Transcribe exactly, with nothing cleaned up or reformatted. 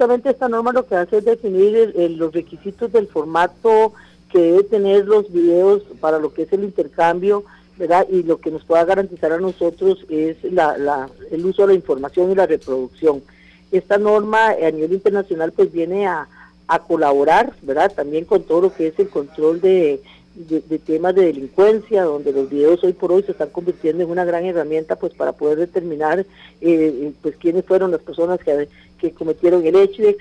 justamente esta norma lo que hace es definir el, el, los requisitos del formato que debe tener los videos para lo que es el intercambio, ¿verdad? Y lo que nos pueda garantizar a nosotros es la, la, el uso de la información y la reproducción. Esta norma a nivel internacional pues viene a, a colaborar, ¿verdad? También con todo lo que es el control de, de, de temas de delincuencia, donde los videos hoy por hoy se están convirtiendo en una gran herramienta pues para poder determinar eh, pues quiénes fueron las personas que, que cometieron el hecho y